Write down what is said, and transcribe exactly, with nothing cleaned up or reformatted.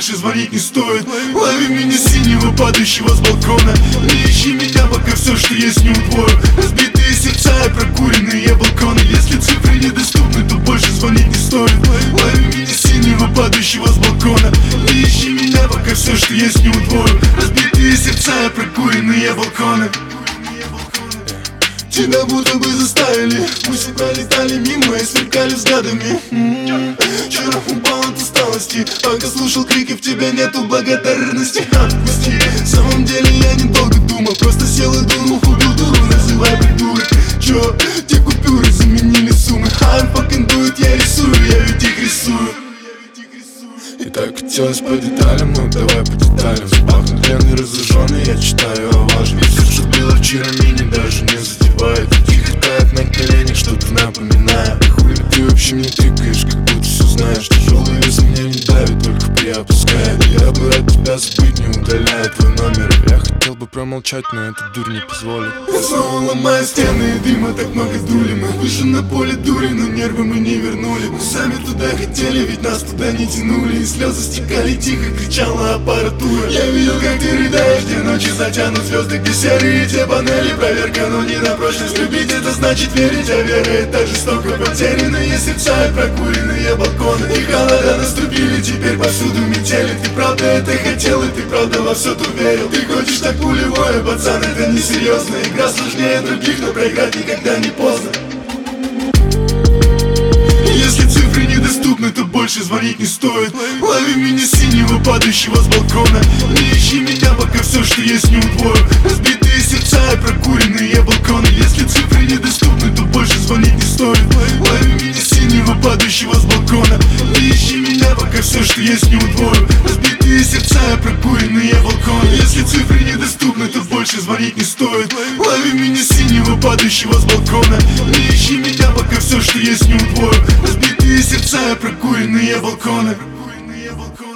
больше звонить не стоит. Лови меня синего, падающего с балкона. Не ищи меня, пока все, что есть, не удвою. Разбитые сердца и прокуренные балконы. Если цифры недоступны, то больше звонить не стоит. Лови меня синего, падающего с балкона. Не ищи меня, пока все, что есть, не удвою. Разбитые сердца и прокуренные балконы. Тебя будто бы заставили. Мы себя летали мимо и сверкали взглядами. м-м-м. Вчера упал от усталости, пока слушал крики, в тебя нету благодарности. Отпусти. В самом деле я недолго думал, просто сел и думал, убил дуру, называй придурок. Чё, те купюры заменили суммы. I'm fucking do it, я рисую, я ведь их рисую. И так хотелось по деталям, ну давай по деталям. Запахнут пленный, разожженный, я читаю о важном. Все, что было вчера, меня даже не задевает. Тихо тает на коленях, что-то напоминает. И хули ты вообще мне тыкаешь, как будто все знаешь. Тяжелый вес меня не давит, только приопускает. Я бы от тебя забыть, не удаляя твой номер. Я хотел бы промолчать, но эта дурь не позволит. Я снова ломаю стены и дыма, так много дули. Мы вышли на поле дури, но нервы мы не вернули. Мы сами туда хотели, ведь нас туда не тянули. И слезы стекали, тихо кричала аппаратура. Я видел, как ты рыдаешь, где ночи затянут звезды, где серые те панели. Проверка, но не на прочность. Любить это значит верить, а вера это жестоко. Потерянные сердца и прокуренные балконы. И холода наступили, теперь повсюду метели. Ты правда это хотел, и ты правда во все тут верил. Ты хочешь так пулевое, пацан, это несерьезно. Игра сложнее других, но проиграть никогда не поздно. Если цифры недоступны, то больше звонить не стоит. Лови меня синего, падающего с балкона. Не ищи меня, пока все, что есть, не удвою. Разбитые сердца и прокуренные балконы. Если цифры недоступны, то больше звонить не стоит. Лови меня синего, падающего с балкона. Не ищи меня, пока все, что есть, не удвою. Разбитые сердца и прокуренные балконы. Если цифры недоступны, то больше звонить не стоит. Лови меня синего, падающего с балкона. Не ищи меня, пока все, что есть, не удвою. Разбитые сердца и прокуренные балконы.